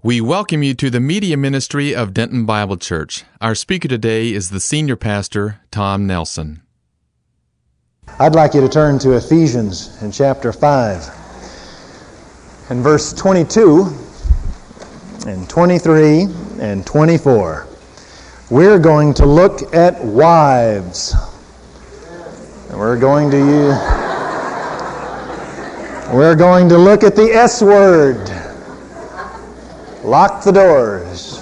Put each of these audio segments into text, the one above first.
We welcome you to the media ministry of Denton Bible Church. Our speaker today is the senior pastor, Tom Nelson. I'd like you to turn to Ephesians in chapter 5 and verse 22 and 23 and 24. We're going to look at wives. We're going to look at the S word. Lock the doors.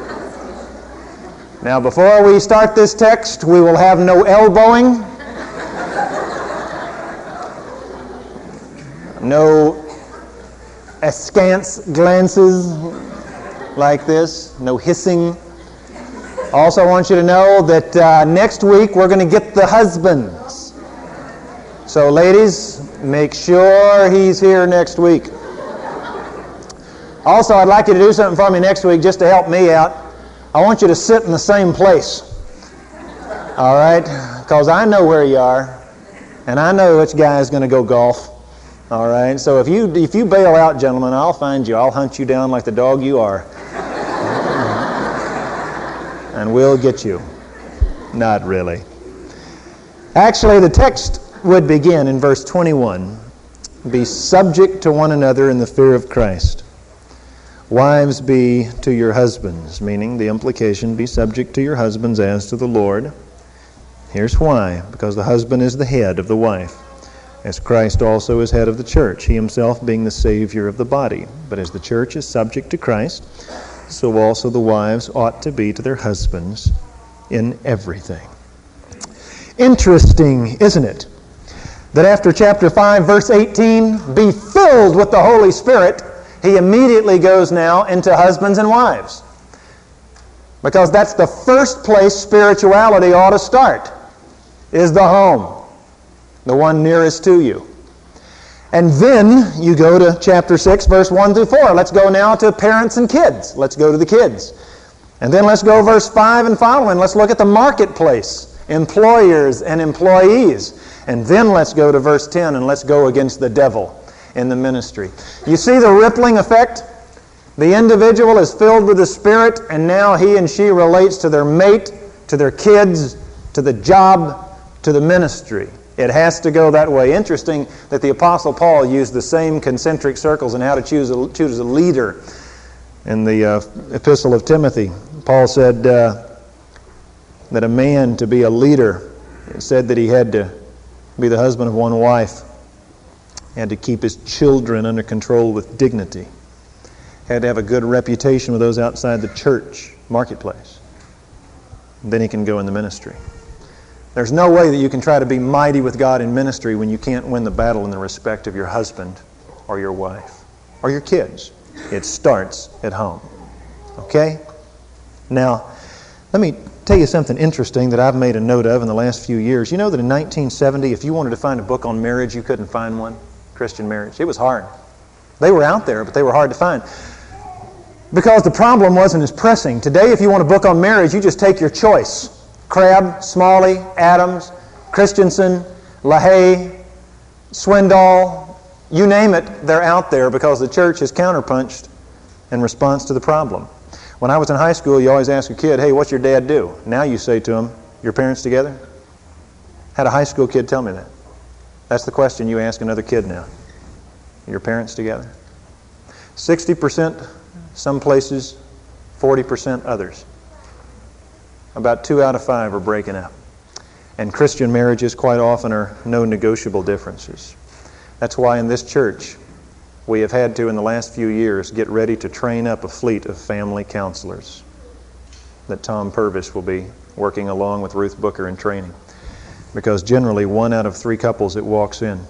Now, before we start this text, we will have no elbowing, no askance glances like this, no hissing. Also, I want you to know that next week we're going to get the husbands. So, ladies, make sure he's here next week. Also, I'd like you to do something for me next week just to help me out. I want you to sit in the same place. All right? Because I know where you are, and I know which guy is going to go golf. All right? So if you bail out, gentlemen, I'll find you. I'll hunt you down like the dog you are. And we'll get you. Not really. Actually, the text would begin in verse 21. Be subject to one another in the fear of Christ. Wives, be to your husbands, meaning the implication, be subject to your husbands as to the Lord. Here's why. Because the husband is the head of the wife, as Christ also is head of the church, he himself being the Savior of the body. But as the church is subject to Christ, so also the wives ought to be to their husbands in everything. Interesting, isn't it, that after chapter 5, verse 18, be filled with the Holy Spirit, he immediately goes now into husbands and wives. Because that's the first place spirituality ought to start, is the home, the one nearest to you. And then you go to chapter 6, verse 1 through 4. Let's go now to parents and kids. Let's go to the kids. And then let's go verse 5 and following. Let's look at the marketplace, employers and employees. And then let's go to verse 10 and let's go against the devil in the ministry. You see the rippling effect? The individual is filled with the Spirit, and now he and she relates to their mate, to their kids, to the job, to the ministry. It has to go that way. Interesting that the Apostle Paul used the same concentric circles in how to choose a leader. In the Epistle of Timothy, Paul said that a man to be a leader, said that he had to be the husband of one wife, had to keep his children under control with dignity, had to have a good reputation with those outside the church marketplace. And then he can go in the ministry. There's no way that you can try to be mighty with God in ministry when you can't win the battle in the respect of your husband or your wife or your kids. It starts at home. Okay? Now, let me tell you something interesting that I've made a note of in the last few years. You know that in 1970, if you wanted to find a book on marriage, you couldn't find one? Christian marriage. It was hard. They were out there, but they were hard to find. Because the problem wasn't as pressing. Today, if you want a book on marriage, you just take your choice. Crabb, Smalley, Adams, Christensen, LaHaye, Swindoll, you name it, they're out there because the church has counterpunched in response to the problem. When I was in high school, you always ask a kid, hey, what's your dad do? Now you say to him, your parents together? Had a high school kid tell me that. That's the question you ask another kid now. Your parents together? 60% some places, 40% others. About 2 out of 5 are breaking up. And Christian marriages quite often are no negotiable differences. That's why in this church, we have had to, in the last few years, get ready to train up a fleet of family counselors that Tom Purvis will be working along with Ruth Booker in training. Because generally 1 out of 3 couples that walks in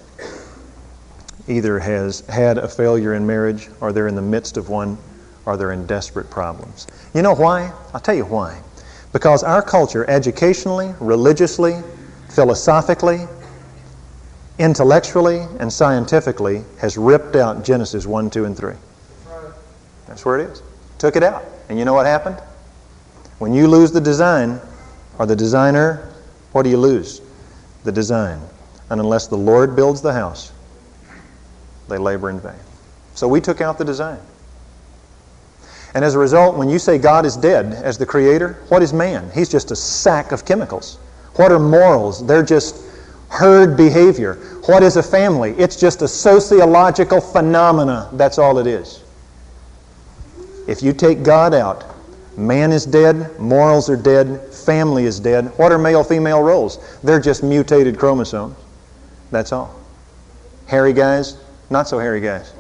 either has had a failure in marriage, or they're in the midst of one, or they're in desperate problems. You know why? I'll tell you why. Because our culture, educationally, religiously, philosophically, intellectually, and scientifically, has ripped out Genesis 1, 2, and 3. That's where it is. Took it out. And you know what happened? When you lose the design, or the designer, what do you lose? The design. And unless the Lord builds the house, they labor in vain. So we took out the design. And as a result, when you say God is dead as the Creator, what is man? He's just a sack of chemicals. What are morals? They're just herd behavior. What is a family? It's just a sociological phenomena. That's all it is. If you take God out, man is dead, morals are dead, family is dead. What are male-female roles? They're just mutated chromosomes. That's all. Hairy guys, not so hairy guys.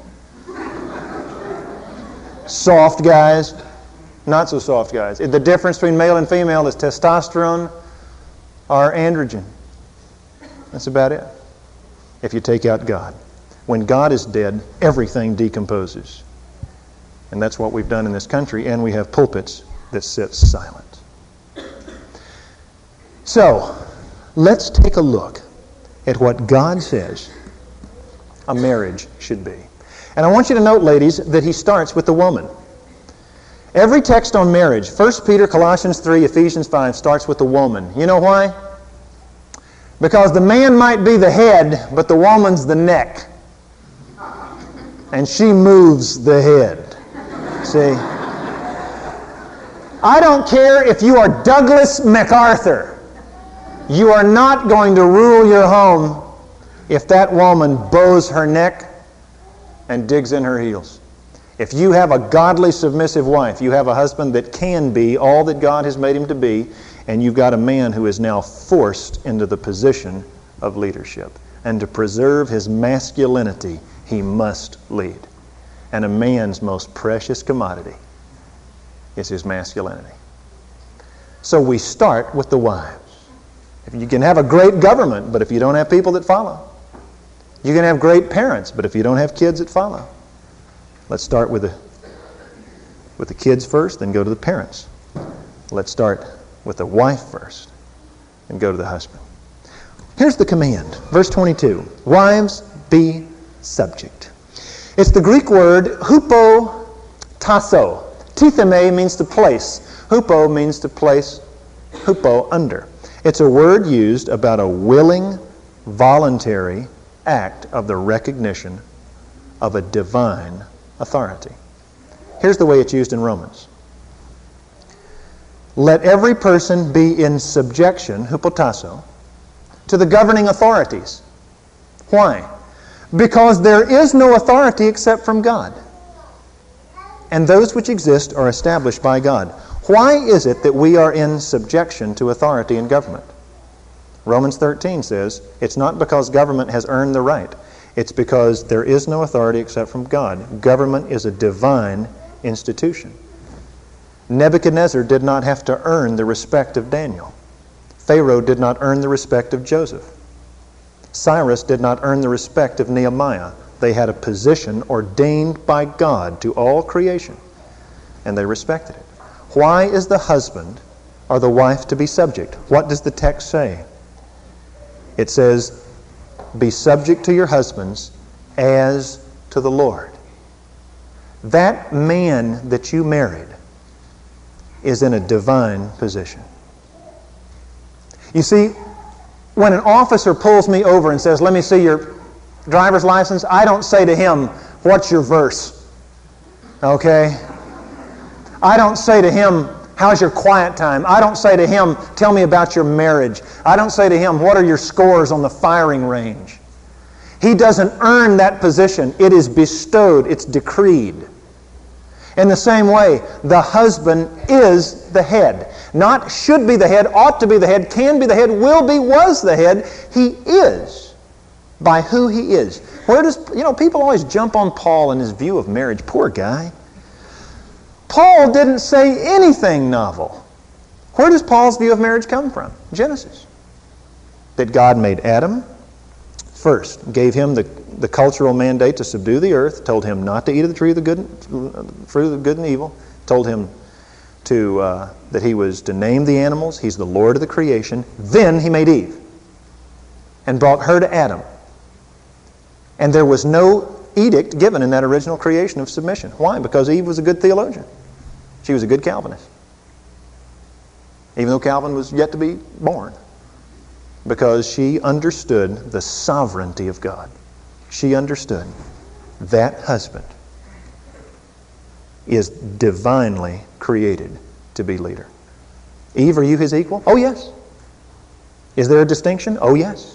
Soft guys, not so soft guys. The difference between male and female is testosterone or androgen. That's about it. If you take out God. When God is dead, everything decomposes. And that's what we've done in this country, and we have pulpits that sit silent. So, let's take a look at what God says a marriage should be. And I want you to note, ladies, that he starts with the woman. Every text on marriage, 1 Peter, Colossians 3, Ephesians 5, starts with the woman. You know why? Because the man might be the head, but the woman's the neck. And she moves the head. See? I don't care if you are Douglas MacArthur. You are not going to rule your home if that woman bows her neck and digs in her heels. If you have a godly, submissive wife, you have a husband that can be all that God has made him to be, and you've got a man who is now forced into the position of leadership. And to preserve his masculinity, he must lead. And a man's most precious commodity is his masculinity. So we start with the wives. You can have a great government, but if you don't have people that follow. You can have great parents, but if you don't have kids that follow. Let's start with the kids first, then go to the parents. Let's start with the wife first, and go to the husband. Here's the command, verse 22. Wives, be subject. It's the Greek word hupotasso. Titheme means to place. Hupo means to place, hupo, under. It's a word used about a willing, voluntary act of the recognition of a divine authority. Here's the way it's used in Romans. Let every person be in subjection, hupotasso, to the governing authorities. Why? Because there is no authority except from God. And those which exist are established by God. Why is it that we are in subjection to authority in government? Romans 13 says, it's not because government has earned the right. It's because there is no authority except from God. Government is a divine institution. Nebuchadnezzar did not have to earn the respect of Daniel. Pharaoh did not earn the respect of Joseph. Cyrus did not earn the respect of Nehemiah. They had a position ordained by God to all creation, and they respected it. Why is the husband or the wife to be subject? What does the text say? It says, be subject to your husbands as to the Lord. That man that you married is in a divine position. You see, when an officer pulls me over and says, let me see your driver's license, I don't say to him, what's your verse? Okay? I don't say to him, how's your quiet time? I don't say to him, tell me about your marriage. I don't say to him, what are your scores on the firing range? He doesn't earn that position. It is bestowed. It's decreed. In the same way, the husband is the head. Not should be the head, ought to be the head, can be the head, will be, was the head. He is by who he is. Where does, people always jump on Paul and his view of marriage. Poor guy. Paul didn't say anything novel. Where does Paul's view of marriage come from? Genesis. That God made Adam first, gave him the cultural mandate to subdue the earth, told him not to eat of the tree of the good, fruit of the good and evil, told him that he was to name the animals, he's the Lord of the creation. Then he made Eve and brought her to Adam. And there was no edict given in that original creation of submission. Why? Because Eve was a good theologian. She was a good Calvinist. Even though Calvin was yet to be born. Because she understood the sovereignty of God. She understood that husband is divinely created to be leader. Eve, are you his equal? Oh, yes. Is there a distinction? Oh, yes.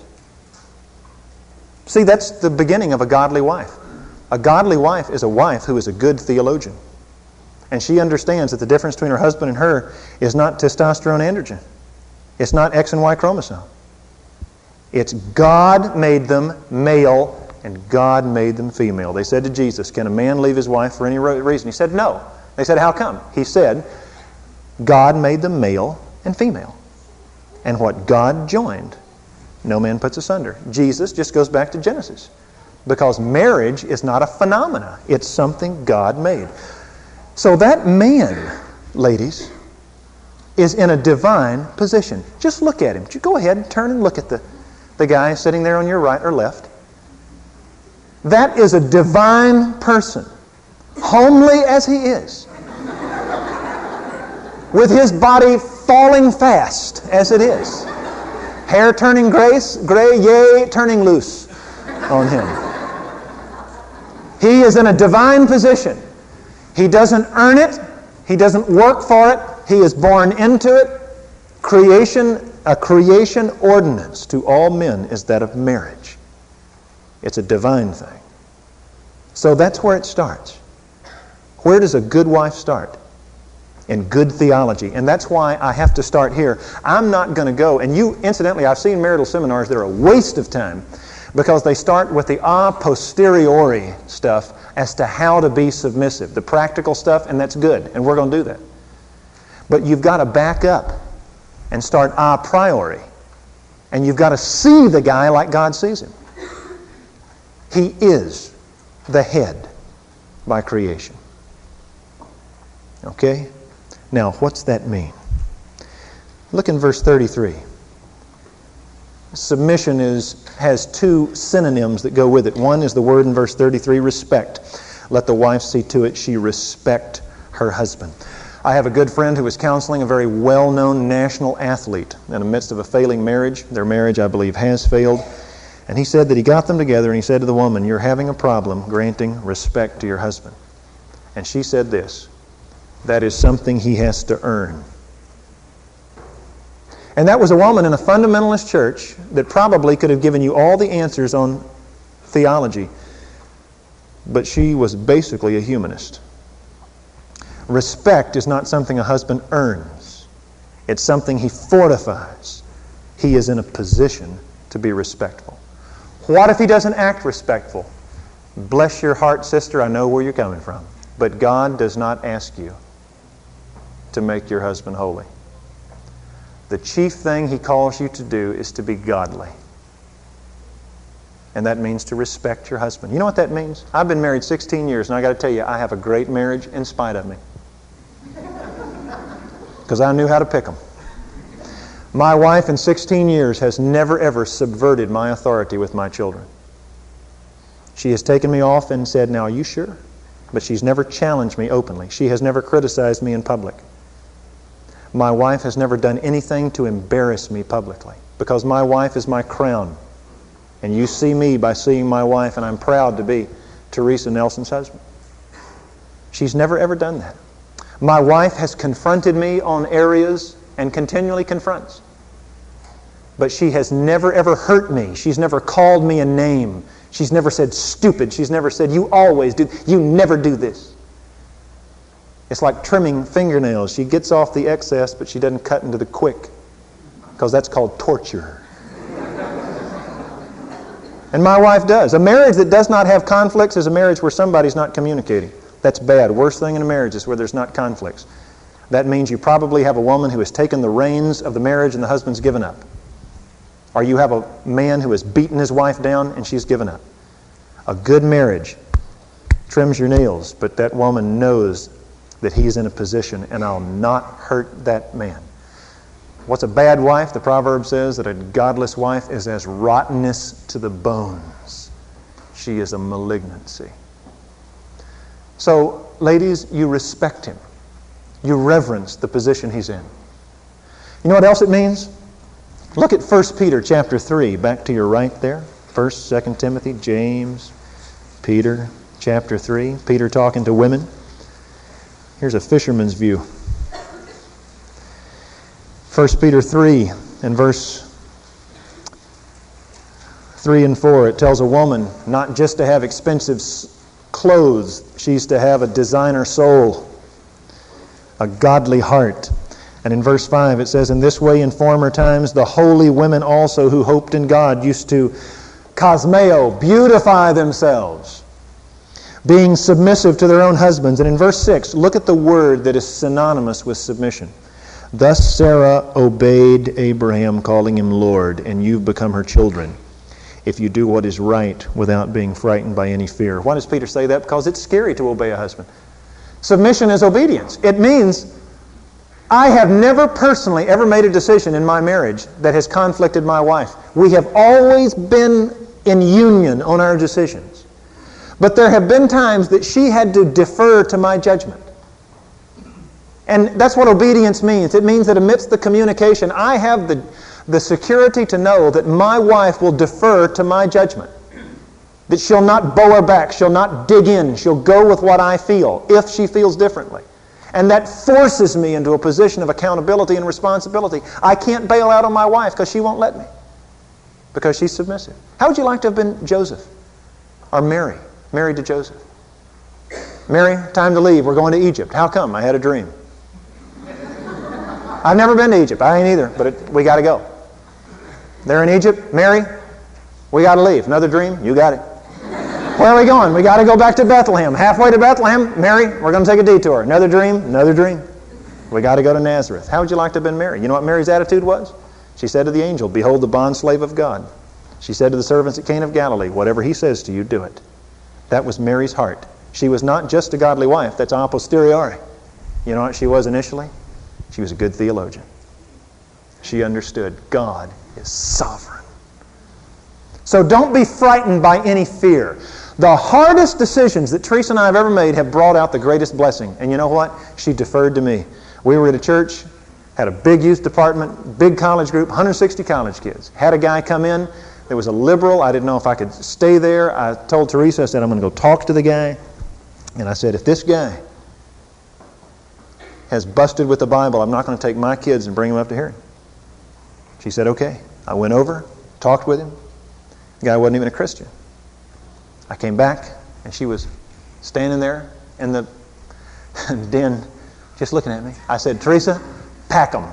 See, that's the beginning of a godly wife. A godly wife is a wife who is a good theologian. And she understands that the difference between her husband and her is not testosterone androgen. It's not X and Y chromosome. It's God made them male and God made them female. They said to Jesus, can a man leave his wife for any reason? He said, no. They said, how come? He said, God made them male and female. And what God joined, no man puts asunder. Jesus just goes back to Genesis. Because marriage is not a phenomena. It's something God made. So that man, ladies, is in a divine position. Just look at him. Just go ahead and turn and look at the guy sitting there on your right or left. That is a divine person, homely as he is, with his body falling fast as it is, hair turning gray, yea, turning loose on him. He is in a divine position. He doesn't earn it. He doesn't work for it. He is born into it. A creation ordinance to all men is that of marriage. It's a divine thing. So that's where it starts. Where does a good wife start? In good theology. And that's why I have to start here. I'm not going to go, and incidentally, I've seen marital seminars that are a waste of time because they start with the a posteriori stuff as to how to be submissive, the practical stuff, and that's good, and we're going to do that. But you've got to back up and start a priori, and you've got to see the guy like God sees him. He is the head by creation. Okay? Now, what's that mean? Look in verse 33. Submission has two synonyms that go with it. One is the word in verse 33, respect. Let the wife see to it she respect her husband. I have a good friend who is counseling a very well-known national athlete in the midst of a failing marriage. Their marriage, I believe, has failed. And he said that he got them together and he said to the woman, you're having a problem granting respect to your husband. And she said this, that is something he has to earn. And that was a woman in a fundamentalist church that probably could have given you all the answers on theology. But she was basically a humanist. Respect is not something a husband earns. It's something he fortifies. He is in a position to be respectful. What if he doesn't act respectful? Bless your heart, sister, I know where you're coming from. But God does not ask you to make your husband holy. The chief thing He calls you to do is to be godly. And that means to respect your husband. You know what that means? I've been married 16 years, and I got to tell you, I have a great marriage in spite of me. Because I knew how to pick them. My wife in 16 years has never ever subverted my authority with my children. She has taken me off and said, now, are you sure? But she's never challenged me openly. She has never criticized me in public. My wife has never done anything to embarrass me publicly because my wife is my crown. And you see me by seeing my wife, and I'm proud to be Teresa Nelson's husband. She's never ever done that. My wife has confronted me on areas and continually confronts. But she has never ever hurt me. She's never called me a name. She's never said stupid. She's never said, you always do, you never do this. It's like trimming fingernails. She gets off the excess, but she doesn't cut into the quick, because that's called torture. And my wife does. A marriage that does not have conflicts is a marriage where somebody's not communicating. That's bad. Worst thing in a marriage is where there's not conflicts. That means you probably have a woman who has taken the reins of the marriage and the husband's given up. Or you have a man who has beaten his wife down and she's given up. A good marriage trims your nails, but that woman knows that he's in a position, and I'll not hurt that man. What's a bad wife? The proverb says that a godless wife is as rottenness to the bones. She is a malignancy. So, ladies, you respect him. You reverence the position he's in. You know what else it means? Look at 1 Peter chapter 3, back to your right there. 1st, 2nd Timothy, James, Peter chapter 3. Peter talking to women. Here's a fisherman's view. 1 Peter 3 and verse 3 and 4, it tells a woman not just to have expensive clothes, she's to have a designer soul, a godly heart. And in verse 5 it says, in this way in former times the holy women also who hoped in God used to cosmeo, beautify themselves, being submissive to their own husbands. And in verse 6, look at the word that is synonymous with submission. Thus Sarah obeyed Abraham, calling him Lord, and you've become her children, if you do what is right without being frightened by any fear. Why does Peter say that? Because it's scary to obey a husband. Submission is obedience. It means I have never personally ever made a decision in my marriage that has conflicted my wife. We have always been in union on our decisions. But there have been times that she had to defer to my judgment. And that's what obedience means. It means that amidst the communication, I have the security to know that my wife will defer to my judgment. That she'll not bow her back, she'll not dig in, she'll go with what I feel, if she feels differently. And that forces me into a position of accountability and responsibility. I can't bail out on my wife because she won't let me, because she's submissive. How would you like to have been Joseph or Mary, married to Joseph? Mary, time to leave, we're going to Egypt. How come? I had a dream. I've never been to Egypt. I ain't either, but we got to go. They're in Egypt. Mary, we got to leave. Another dream? You got it. Where are we going? We got to go back to Bethlehem. Halfway to Bethlehem, Mary, we're going to take a detour. Another dream? Another dream. We got to go to Nazareth. How would you like to have been Mary? You know what Mary's attitude was? She said to the angel, behold the bondslave of God. She said to the servants at Cana of Galilee, whatever he says to you, do it. That was Mary's heart. She was not just a godly wife. That's a posteriori. You know what she was initially? She was a good theologian. She understood God is sovereign. So don't be frightened by any fear. The hardest decisions that Teresa and I have ever made have brought out the greatest blessing. And you know what? She deferred to me. We were at a church, had a big youth department, big college group, 160 college kids. Had a guy come in. There was a liberal. I didn't know if I could stay there. I told Teresa, I said, I'm going to go talk to the guy. And I said, if this guy has busted with the Bible, I'm not going to take my kids and bring them up to hearing. She said, okay. I went over, talked with him. The guy wasn't even a Christian. I came back, and she was standing there in the den, just looking at me. I said, Teresa, pack them.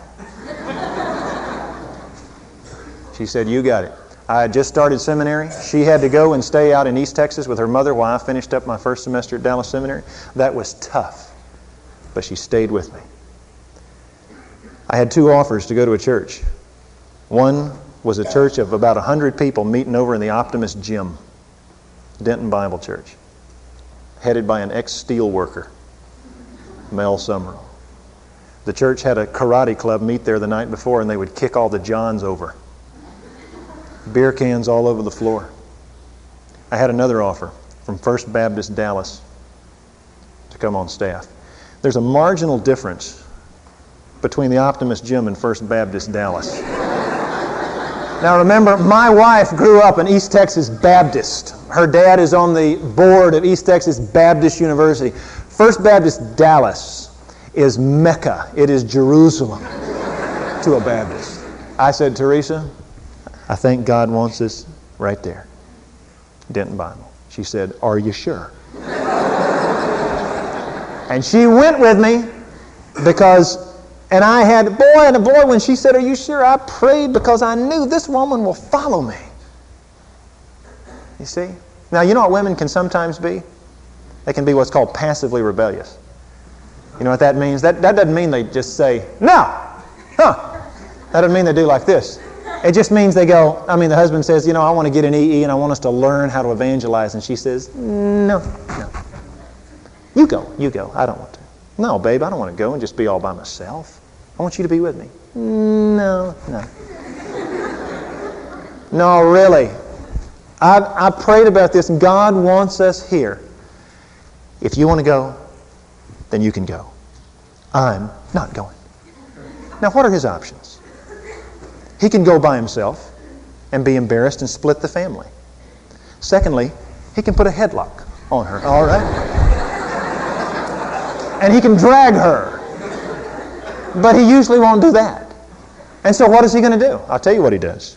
She said, you got it. I had just started seminary. She had to go and stay out in East Texas with her mother while I finished up my first semester at Dallas Seminary. That was tough. But she stayed with me. I had two offers to go to a church. One was a church of about 100 people meeting over in the Optimist Gym, Denton Bible Church, headed by an ex-steel worker, Mel Summerall. The church had a karate club meet there the night before, and they would kick all the Johns over. Beer cans all over the floor. I had another offer from First Baptist Dallas to come on staff. There's a marginal difference between the Optimist Gym and First Baptist Dallas. Now remember, my wife grew up in East Texas Baptist. Her dad is on the board of East Texas Baptist University. First Baptist Dallas is Mecca. It is Jerusalem to a Baptist. I said, Teresa, I think God wants us right there. Denton Bible. She said, are you sure? And she went with me because, and I had, boy, when she said, are you sure? I prayed because I knew this woman will follow me. You see? Now, you know what women can sometimes be? They can be what's called passively rebellious. You know what that means? That doesn't mean they just say, no. That doesn't mean they do like this. It just means they go, the husband says, I want to get an EE and I want us to learn how to evangelize. And she says, no. You go. I don't want to. No, babe, I don't want to go and just be all by myself. I want you to be with me. No. No, really. I prayed about this, and God wants us here. If you want to go, then you can go. I'm not going. Now, what are his options? He can go by himself and be embarrassed and split the family. Secondly, he can put a headlock on her. All right? and he can drag her. But he usually won't do that. And so what is he going to do? I'll tell you what he does.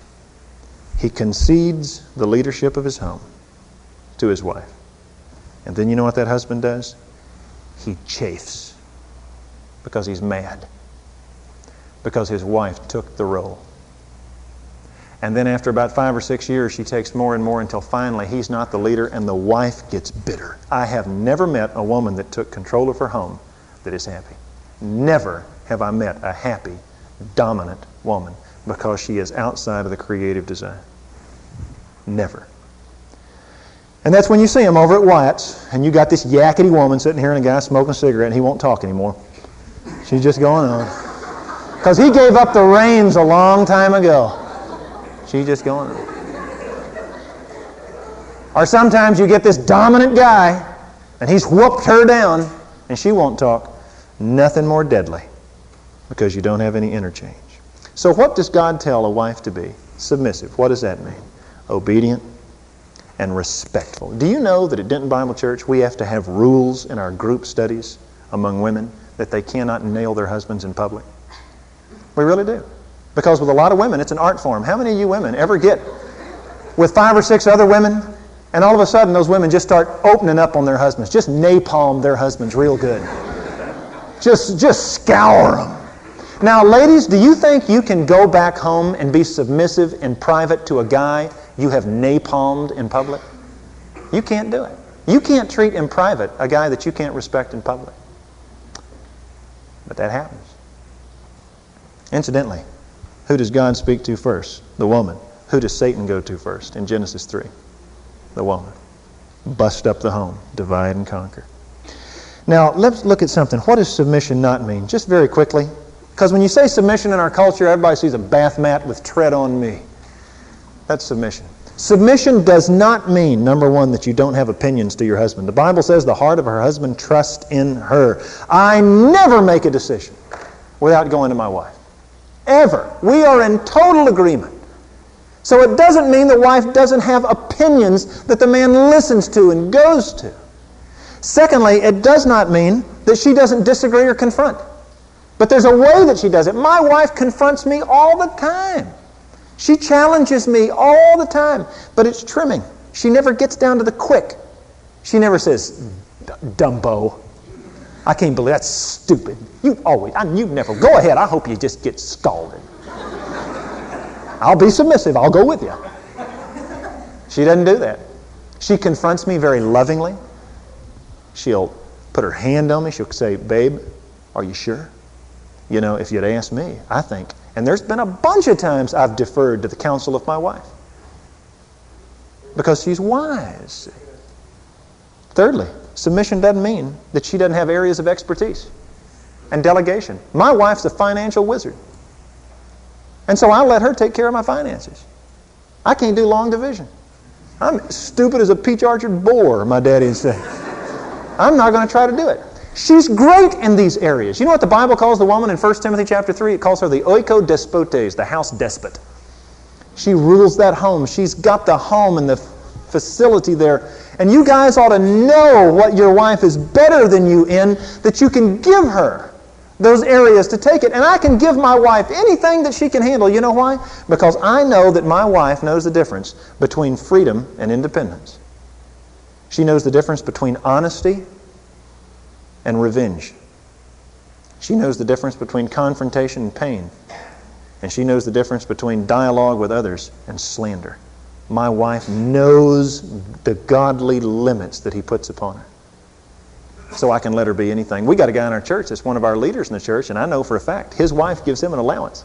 He concedes the leadership of his home to his wife. And then you know what that husband does? He chafes because he's mad. Because his wife took the role. And then after about 5 or 6 years, she takes more and more until finally he's not the leader and the wife gets bitter. I have never met a woman that took control of her home that is happy. Never have I met a happy, dominant woman because she is outside of the creative design. Never. And that's when you see him over at Wyatt's, and you got this yakety woman sitting here and a guy smoking a cigarette, and he won't talk anymore. She's just going on. Because he gave up the reins a long time ago. She's just going on. Or sometimes you get this dominant guy, and he's whooped her down, and she won't talk. Nothing more deadly, because you don't have any interchange. So what does God tell a wife to be? Submissive. What does that mean? Obedient and respectful. Do you know that at Denton Bible Church we have to have rules in our group studies among women that they cannot nail their husbands in public? We really do. Because with a lot of women, it's an art form. How many of you women ever get with 5 or 6 other women, and all of a sudden those women just start opening up on their husbands, just napalm their husbands real good. Just scour them. Now, ladies, do you think you can go back home and be submissive in private to a guy you have napalmed in public? You can't do it. You can't treat in private a guy that you can't respect in public. But that happens. Incidentally, who does God speak to first? The woman. Who does Satan go to first in Genesis 3? The woman. Bust up the home. Divide and conquer. Now, let's look at something. What does submission not mean? Just very quickly. Because when you say submission in our culture, everybody sees a bath mat with tread on me. That's submission. Submission does not mean, number one, that you don't have opinions to your husband. The Bible says the heart of her husband trusts in her. I never make a decision without going to my wife. Ever. We are in total agreement. So it doesn't mean the wife doesn't have opinions that the man listens to and goes to. Secondly, it does not mean that she doesn't disagree or confront. But there's a way that she does it. My wife confronts me all the time. She challenges me all the time. But it's trimming. She never gets down to the quick. She never says, Dumbo. I can't believe that's stupid. You never. Go ahead. I hope you just get scalded. I'll be submissive. I'll go with you. She doesn't do that. She confronts me very lovingly. She'll put her hand on me. She'll say, babe, are you sure? You know, if you'd asked me, I think. And there's been a bunch of times I've deferred to the counsel of my wife. Because she's wise. Thirdly, submission doesn't mean that she doesn't have areas of expertise and delegation. My wife's a financial wizard. And so I'll let her take care of my finances. I can't do long division. I'm stupid as a peach orchard boar, my daddy would say. I'm not going to try to do it. She's great in these areas. You know what the Bible calls the woman in 1 Timothy chapter 3? It calls her the oikodespotes, the house despot. She rules that home. She's got the home and the facility there. And you guys ought to know what your wife is better than you in, that you can give her those areas to take it. And I can give my wife anything that she can handle. You know why? Because I know that my wife knows the difference between freedom and independence. She knows the difference between honesty and revenge. She knows the difference between confrontation and pain. And she knows the difference between dialogue with others and slander. My wife knows the godly limits that He puts upon her. So I can let her be anything. We got a guy in our church that's one of our leaders in the church, and I know for a fact his wife gives him an allowance.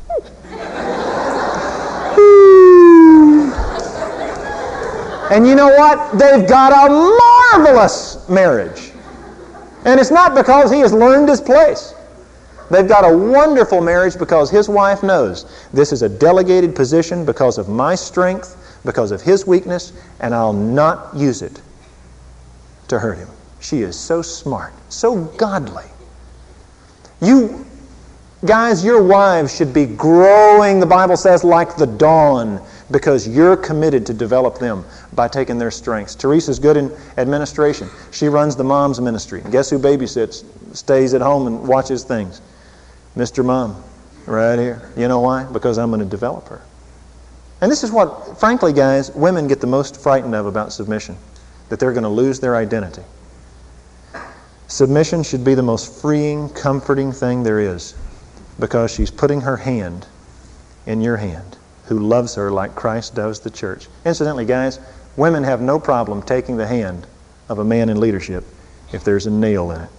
And you know what? They've got a marvelous marriage. And it's not because he has learned his place. They've got a wonderful marriage because his wife knows this is a delegated position because of my strength, because of his weakness, and I'll not use it to hurt him. She is so smart, so godly. You guys, your wives should be growing, the Bible says, like the dawn, because you're committed to develop them by taking their strengths. Teresa's good in administration. She runs the mom's ministry. Guess who babysits, stays at home and watches things? Mr. Mom, right here. You know why? Because I'm going to develop her. And this is what, frankly, guys, women get the most frightened of about submission, that they're going to lose their identity. Submission should be the most freeing, comforting thing there is, because she's putting her hand in your hand, who loves her like Christ does the church. Incidentally, guys, women have no problem taking the hand of a man in leadership if there's a nail in it.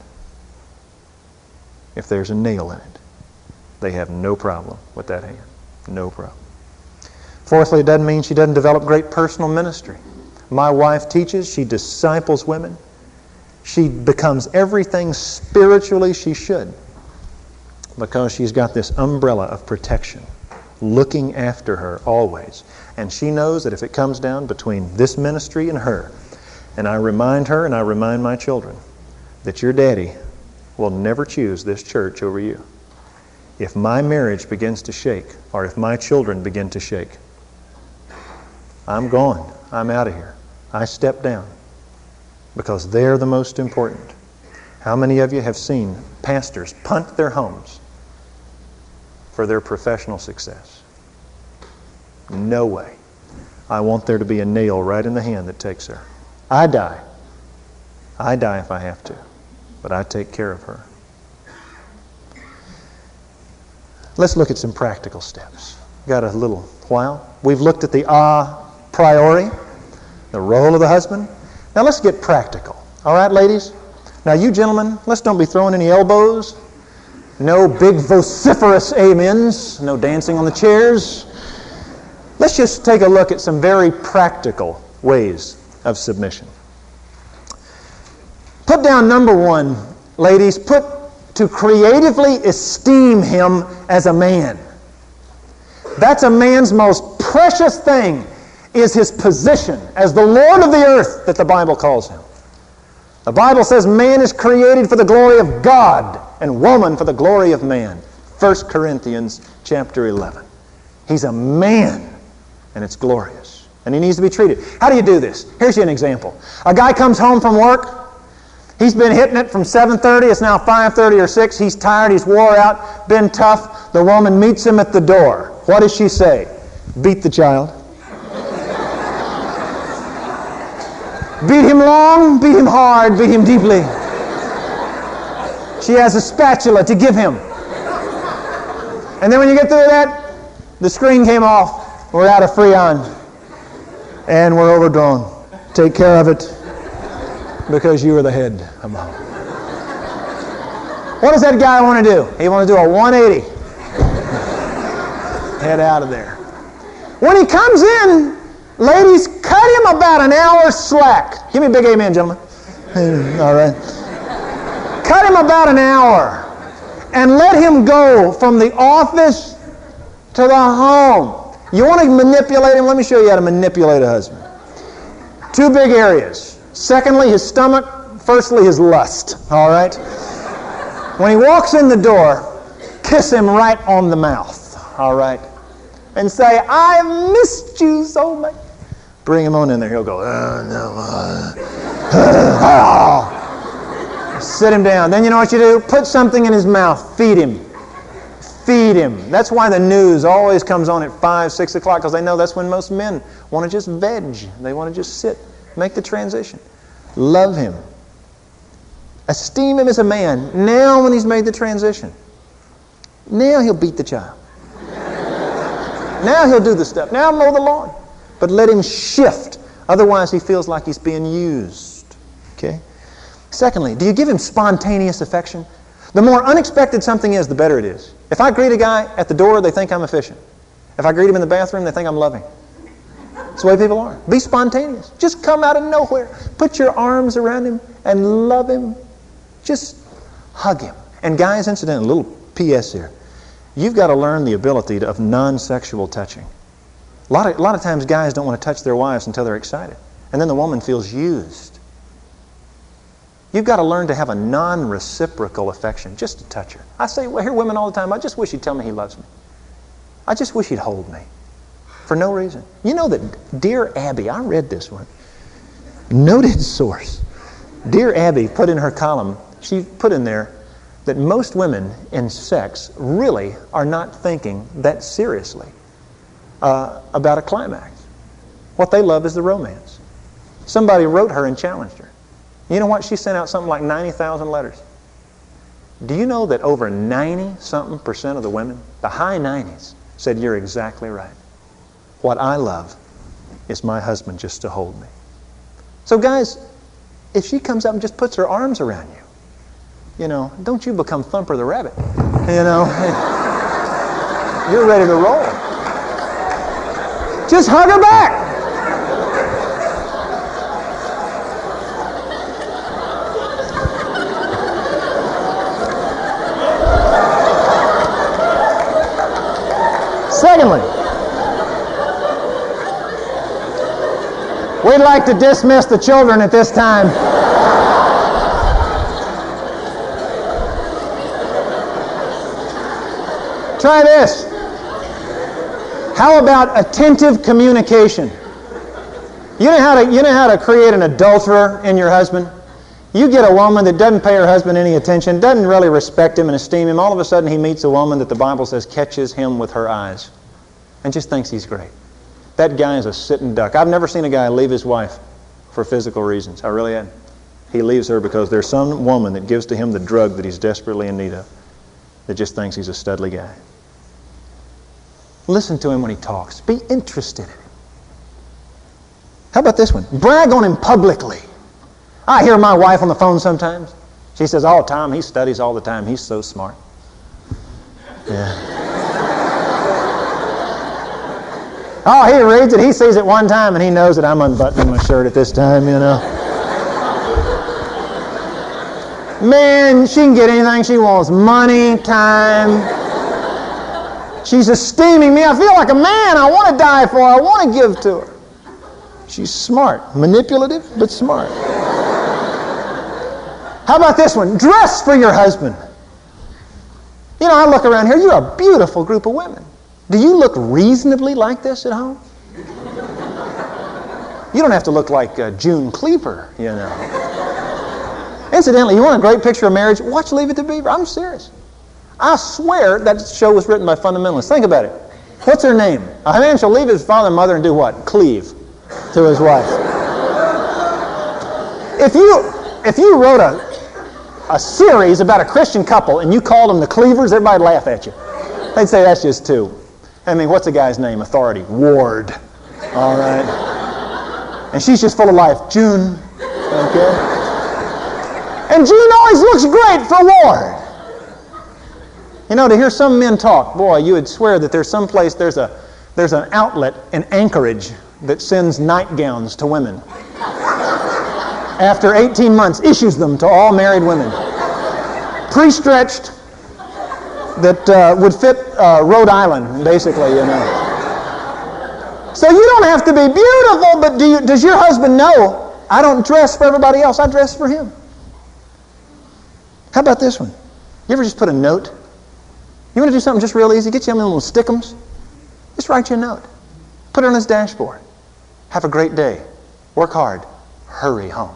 If there's a nail in it, they have no problem with that hand. No problem. Fourthly, it doesn't mean she doesn't develop great personal ministry. My wife teaches, she disciples women. She becomes everything spiritually she should, because she's got this umbrella of protection looking after her always. And she knows that if it comes down between this ministry and her, and I remind her and I remind my children that your daddy will never choose this church over you. If my marriage begins to shake, or if my children begin to shake, I'm gone. I'm out of here. I step down, because they're the most important. How many of you have seen pastors punt their homes for their professional success? No way. I want there to be a nail right in the hand that takes her. I die. I die if I have to, but I take care of her. Let's look at some practical steps. Got a little while. We've looked at the a priori, the role of the husband. Now let's get practical. All right, ladies? Now you gentlemen, let's don't be throwing any elbows. No big vociferous amens. No dancing on the chairs. Let's just take a look at some very practical ways of submission. Put down number one, ladies. Put to creatively esteem him as a man. That's a man's most precious thing, is his position as the Lord of the earth that the Bible calls him. The Bible says man is created for the glory of God and woman for the glory of man. 1 Corinthians chapter 11. He's a man, and it's glorious. And he needs to be treated. How do you do this? Here's you an example. A guy comes home from work. He's been hitting it from 7:30. It's now 5:30 or 6. He's tired. He's wore out. Been tough. The woman meets him at the door. What does she say? Beat the child. Beat him long, beat him hard, beat him deeply. She has a spatula to give him. And then when you get through that, the screen came off. We're out of Freon. And we're overdrawn. Take care of it, because you are the head. Come on. What does that guy want to do? He wants to do a 180. Head out of there. When he comes in, ladies, cut him about an hour slack. Give me a big amen, gentlemen. All right. Cut him about an hour and let him go from the office to the home. You want to manipulate him? Let me show you how to manipulate a husband. Two big areas. Secondly, his stomach. Firstly, his lust. All right? When he walks in the door, kiss him right on the mouth. All right? And say, I missed you so much. Bring him on in there. He'll go, Sit him down. Then you know what you do? Put something in his mouth. Feed him. Feed him. That's why the news always comes on at 5, 6 o'clock, because they know that's when most men want to just veg. They want to just sit. Make the transition. Love him. Esteem him as a man. Now when he's made the transition, now he'll beat the child. Now he'll do the stuff. Now mow the lawn. But let him shift. Otherwise he feels like he's being used. Okay? Secondly, do you give him spontaneous affection? The more unexpected something is, the better it is. If I greet a guy at the door, they think I'm efficient. If I greet him in the bathroom, they think I'm loving. That's the way people are. Be spontaneous. Just come out of nowhere. Put your arms around him and love him. Just hug him. And guys, incidentally, a little P.S. here. You've got to learn the ability of non-sexual touching. A lot of times guys don't want to touch their wives until they're excited. And then the woman feels used. You've got to learn to have a non-reciprocal affection, just to touch her. I hear women all the time, I just wish he'd tell me he loves me. I just wish he'd hold me. for no reason. You know that Dear Abby, I read this one, noted source, Dear Abby put in her column, she put in there that most women in sex really are not thinking that seriously about a climax. What they love is the romance. Somebody wrote her and challenged her. You know what? She sent out something like 90,000 letters. Do you know that over 90-something% of the women, the high 90s, said, you're exactly right. What I love is my husband just to hold me. So guys, if she comes up and just puts her arms around you, don't you become Thumper the Rabbit. You're ready to roll. Just hug her back. Secondly, we'd like to dismiss the children at this time. Try this. How about attentive communication? You know how to create an adulterer in your husband? You get a woman that doesn't pay her husband any attention, doesn't really respect him and esteem him. All of a sudden he meets a woman that the Bible says catches him with her eyes and just thinks he's great. That guy is a sitting duck. I've never seen a guy leave his wife for physical reasons. I really haven't. He leaves her because there's some woman that gives to him the drug that he's desperately in need of, that just thinks he's a studly guy. Listen to him when he talks. Be interested in him. How about this one? Brag on him publicly. I hear my wife on the phone sometimes. She says, oh, Tom, he studies all the time. He's so smart. Yeah. Oh, he reads it. He sees it one time, and he knows that I'm unbuttoning my shirt at this time, Man, she can get anything she wants. Money, time. She's esteeming me. I feel like a man. I want to die for her. I want to give to her. She's smart. Manipulative, but smart. How about this one? Dress for your husband. I look around here. You're a beautiful group of women. Do you look reasonably like this at home? You don't have to look like June Cleaver, Incidentally, you want a great picture of marriage? Watch Leave It to Beaver. I'm serious. I swear that show was written by fundamentalists. Think about it. What's her name? A man shall leave his father and mother and do what? Cleave to his wife. If you wrote a series about a Christian couple and you called them the Cleavers, everybody'd laugh at you. They'd say that's just two. What's the guy's name? Authority. Ward. All right. And she's just full of life. June. Okay. And June always looks great for Ward. To hear some men talk, boy, you would swear that there's an outlet in Anchorage that sends nightgowns to women. After 18 months, issues them to all married women. Pre-stretched, that would fit Rhode Island, basically, So you don't have to be beautiful, but does your husband know, I don't dress for everybody else, I dress for him? How about this one? You ever just put a note? You want to do something just real easy? Get you them little stickums. Just write you a note. Put it on his dashboard. Have a great day. Work hard. Hurry home.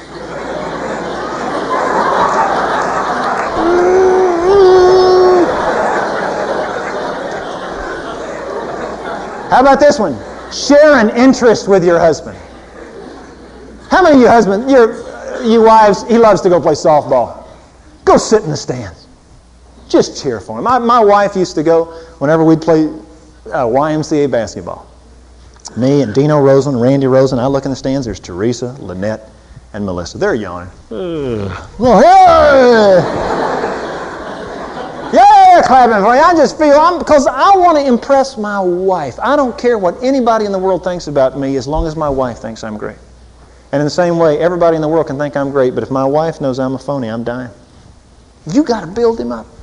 How about this one? Share an interest with your husband. How many of you husbands, you wives, he loves to go play softball. Go sit in the stands. Just cheer for him. My wife used to go whenever we'd play YMCA basketball. Me and Dino Rosen, Randy Rosen, I look in the stands, there's Teresa, Lynette, and Melissa. They're yawning. Well, yeah, clapping for you. I just feel, because I want to impress my wife. I don't care what anybody in the world thinks about me as long as my wife thinks I'm great. And in the same way, everybody in the world can think I'm great, but if my wife knows I'm a phony, I'm dying. You got to build him up.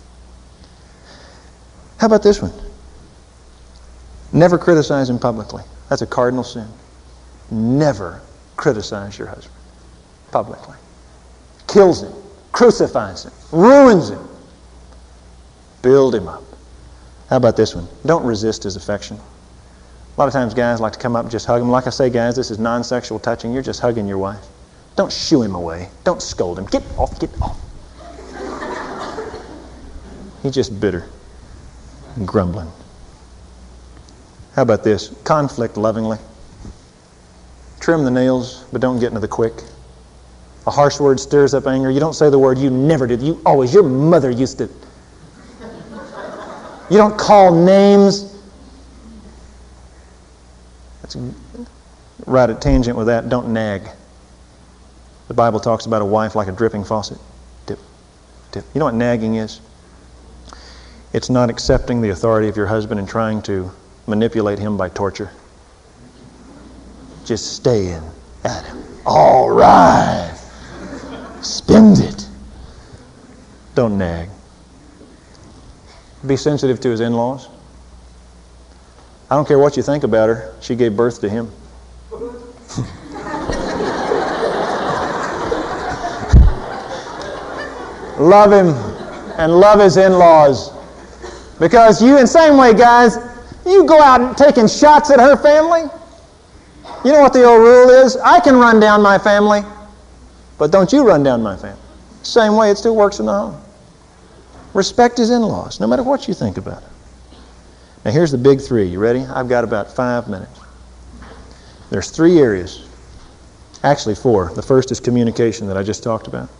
How about this one? Never criticize him publicly. That's a cardinal sin. Never criticize your husband publicly. Kills him, crucifies him, ruins him. Build him up. How about this one? Don't resist his affection. A lot of times guys like to come up and just hug them. Like I say, guys, this is non-sexual touching. You're just hugging your wife. Don't shoo him away. Don't scold him. Get off, get off. He's just bitter and grumbling. How about this? Conflict lovingly. Trim the nails, but don't get into the quick. A harsh word stirs up anger. You don't say the word you never did. You always, your mother used to. You don't call names. That's right at tangent with that. Don't nag. The Bible talks about a wife like a dripping faucet. Dip, dip. You know what nagging is? It's not accepting the authority of your husband and trying to manipulate him by torture. Just stay in at him. All right. Spend it. Don't nag. Be sensitive to his in-laws. I don't care what you think about her. She gave birth to him. Love him and love his in-laws. Because you, in the same way, guys, you go out and taking shots at her family. You know what the old rule is? I can run down my family, but don't you run down my family. Same way, it still works in the home. Respect his in-laws, no matter what you think about it. Now here's the big three. You ready? I've got about 5 minutes. There's 3 areas. Actually 4. The first is communication that I just talked about.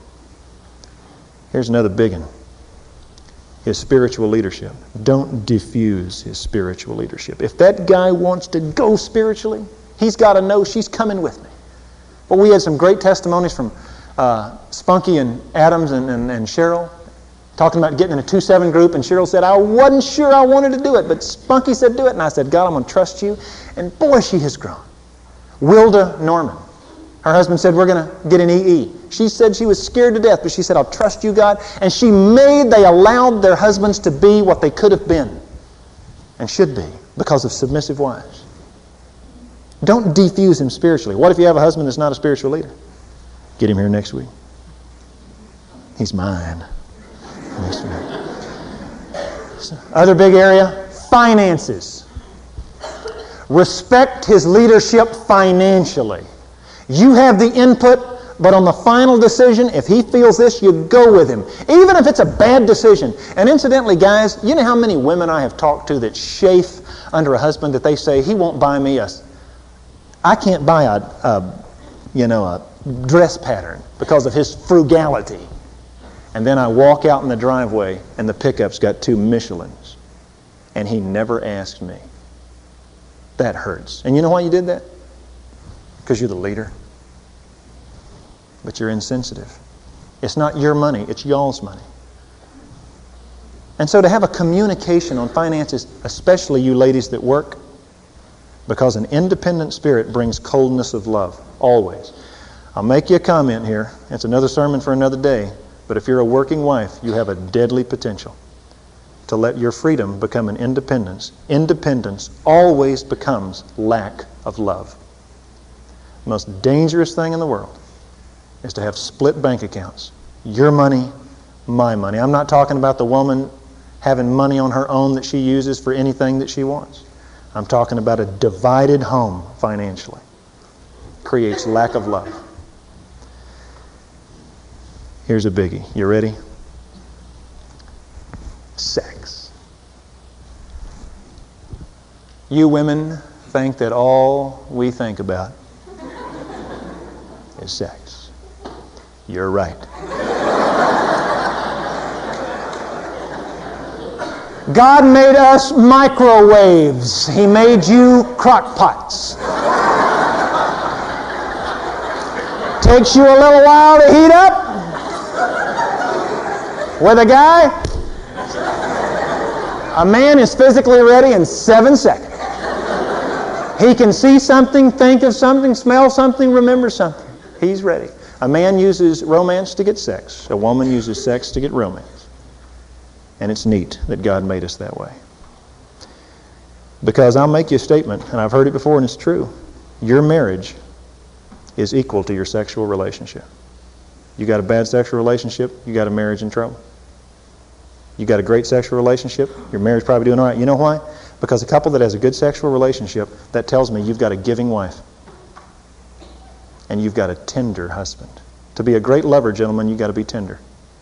Here's another big one. His spiritual leadership. Don't diffuse his spiritual leadership. If that guy wants to go spiritually, he's got to know she's coming with me. But we had some great testimonies from Spunky and Adams and Cheryl talking about getting in a 2-7 group, and Cheryl said, I wasn't sure I wanted to do it, but Spunky said do it, and I said, God, I'm going to trust you. And boy, she has grown. Wilda Norman. Her husband said, we're going to get an EE. She said she was scared to death, but she said, I'll trust you, God. And they allowed their husbands to be what they could have been and should be because of submissive wives. Don't defuse him spiritually. What if you have a husband that's not a spiritual leader? Get him here next week. He's mine. Next week. Other big area, finances. Respect his leadership financially. You have the input, but on the final decision, if he feels this, you go with him. Even if it's a bad decision. And incidentally, guys, you know how many women I have talked to that chafe under a husband that they say, he won't buy me I can't buy a dress pattern because of his frugality. And then I walk out in the driveway and the pickup's got 2 Michelins. And he never asked me. That hurts. And you know why you did that? Because you're the leader. But you're insensitive. It's not your money, it's y'all's money. And so to have a communication on finances, especially you ladies that work, because an independent spirit brings coldness of love, always. I'll make you a comment here. It's another sermon for another day. But if you're a working wife, you have a deadly potential to let your freedom become an independence. Independence always becomes lack of love. The most dangerous thing in the world is to have split bank accounts. Your money, my money. I'm not talking about the woman having money on her own that she uses for anything that she wants. I'm talking about a divided home financially. Creates lack of love. Here's a biggie. You ready? Sex. You women think that all we think about is sex. You're right. God made us microwaves. He made you crock pots. Takes you a little while to heat up. With a guy, a man is physically ready in 7 seconds. He can see something, think of something, smell something, remember something. He's ready. A man uses romance to get sex. A woman uses sex to get romance. And it's neat that God made us that way. Because I'll make you a statement, and I've heard it before and it's true. Your marriage is equal to your sexual relationship. You got a bad sexual relationship, you got a marriage in trouble. You got a great sexual relationship, your marriage probably doing all right. You know why? Because a couple that has a good sexual relationship, that tells me you've got a giving wife. And you've got a tender husband. To be a great lover, gentlemen, you've got to be tender.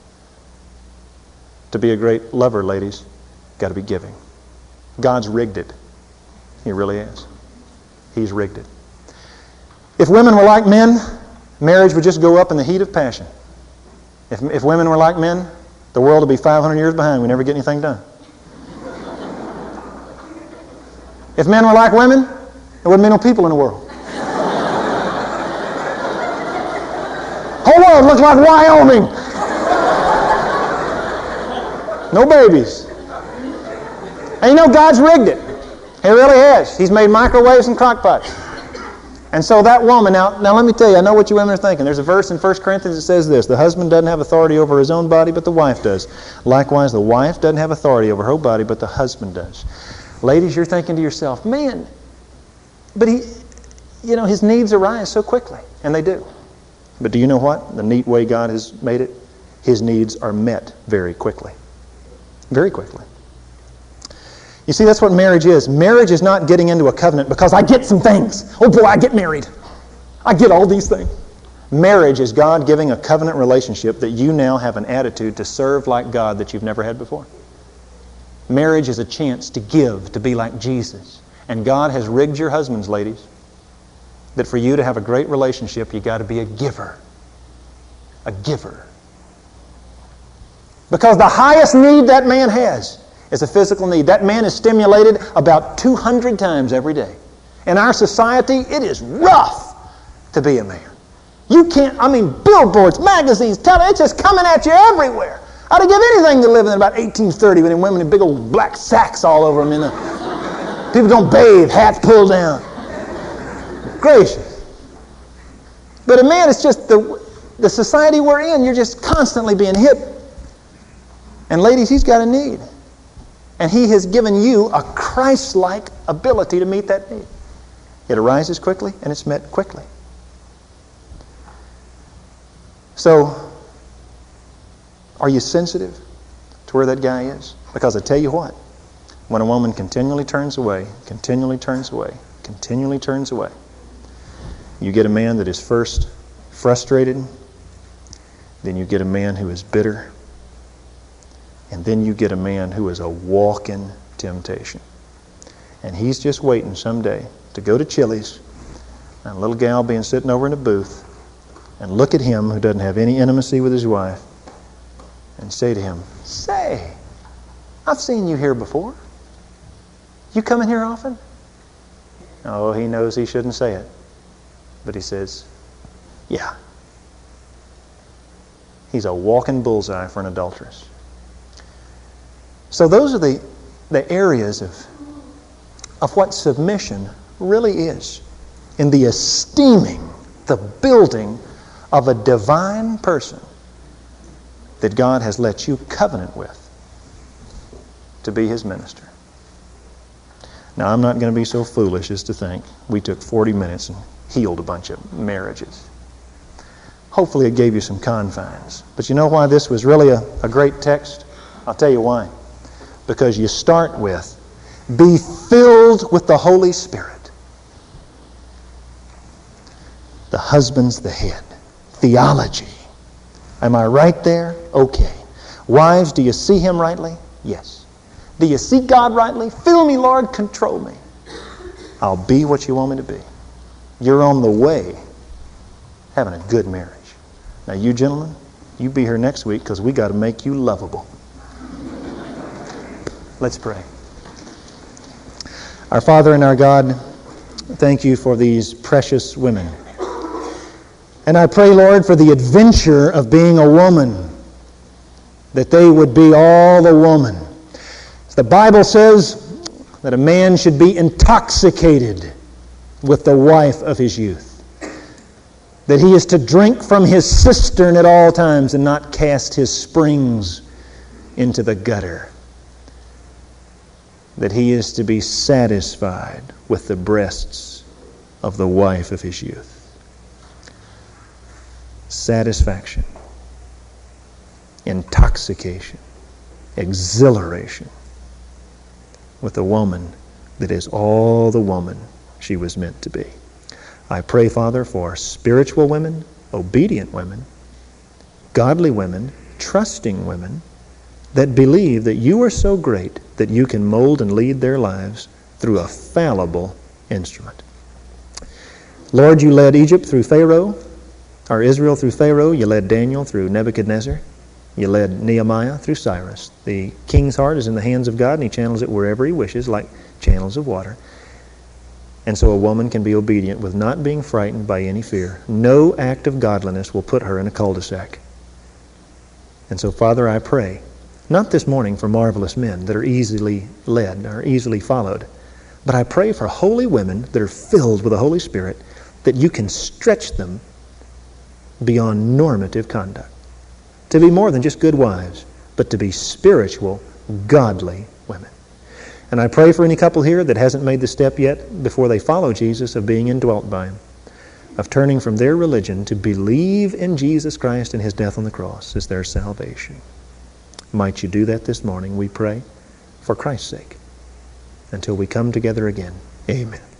To be a great lover, ladies, you've got to be giving. God's rigged it. He really is. He's rigged it. If women were like men, marriage would just go up in the heat of passion. If women were like men, the world would be 500 years behind. We never get anything done. If men were like women, there wouldn't be no people in the world. Whole world looks like Wyoming. No babies. And you know, God's rigged it. He really has. He's made microwaves and crock pots. And so that woman, now let me tell you, I know what you women are thinking. There's a verse in 1 Corinthians that says this: the husband doesn't have authority over his own body, but the wife does. Likewise, the wife doesn't have authority over her body, but the husband does. Ladies, you're thinking to yourself, man, but his needs arise so quickly. And they do. But do you know what? The neat way God has made it, his needs are met very quickly. Very quickly. You see, that's what marriage is. Marriage is not getting into a covenant because I get some things. Oh boy, I get married. I get all these things. Marriage is God giving a covenant relationship that you now have an attitude to serve like God that you've never had before. Marriage is a chance to give, to be like Jesus. And God has rigged your husbands, ladies, that for you to have a great relationship, you've got to be a giver. A giver. Because the highest need that man has is a physical need. That man is stimulated about 200 times every day. In our society, it is rough to be a man. You can't, billboards, magazines, it's just coming at you everywhere. I'd give anything to live in about 1830 when women in big old black sacks all over them. People don't bathe, hats pulled down. Gracious. But a man is just the society we're in. You're just constantly being hit. And ladies, he's got a need. And he has given you a Christ-like ability to meet that need. It arises quickly and it's met quickly. So, are you sensitive to where that guy is? Because I tell you what, when a woman continually turns away, continually turns away, continually turns away, you get a man that is first frustrated, then you get a man who is bitter, and then you get a man who is a walking temptation. And he's just waiting someday to go to Chili's, and a little gal being sitting over in a booth, and look at him who doesn't have any intimacy with his wife, and say to him, "Say, I've seen you here before. You come in here often?" Oh, he knows he shouldn't say it. But he says, "Yeah." He's a walking bullseye for an adulteress. So those are the areas of what submission really is in the esteeming, the building of a divine person that God has let you covenant with to be his minister. Now, I'm not going to be so foolish as to think we took 40 minutes and healed a bunch of marriages. Hopefully it gave you some confines. But you know why this was really a great text? I'll tell you why. Because you start with, be filled with the Holy Spirit. The husband's the head. Theology. Am I right there? Okay. Wives, do you see him rightly? Yes. Do you see God rightly? Fill me, Lord, control me. I'll be what you want me to be. You're on the way having a good marriage. Now you gentlemen, you be here next week because we got to make you lovable. Let's pray. Our Father and our God, thank you for these precious women. And I pray, Lord, for the adventure of being a woman, that they would be all the woman. The Bible says that a man should be intoxicated with the wife of his youth, that he is to drink from his cistern at all times and not cast his springs into the gutter, that he is to be satisfied with the breasts of the wife of his youth. Satisfaction, intoxication, exhilaration with a woman that is all the woman she was meant to be. I pray, Father, for spiritual women, obedient women, godly women, trusting women, that believe that you are so great that you can mold and lead their lives through a fallible instrument. Lord, you led Egypt through Pharaoh, or Israel through Pharaoh. You led Daniel through Nebuchadnezzar. You led Nehemiah through Cyrus. The king's heart is in the hands of God, and he channels it wherever he wishes, like channels of water. And so a woman can be obedient with not being frightened by any fear. No act of godliness will put her in a cul-de-sac. And so, Father, I pray, not this morning for marvelous men that are easily led or easily followed, but I pray for holy women that are filled with the Holy Spirit, that you can stretch them beyond normative conduct, to be more than just good wives, but to be spiritual, godly women. And I pray for any couple here that hasn't made the step yet before they follow Jesus of being indwelt by Him, of turning from their religion to believe in Jesus Christ and His death on the cross as their salvation. Might you do that this morning, we pray, for Christ's sake, until we come together again. Amen.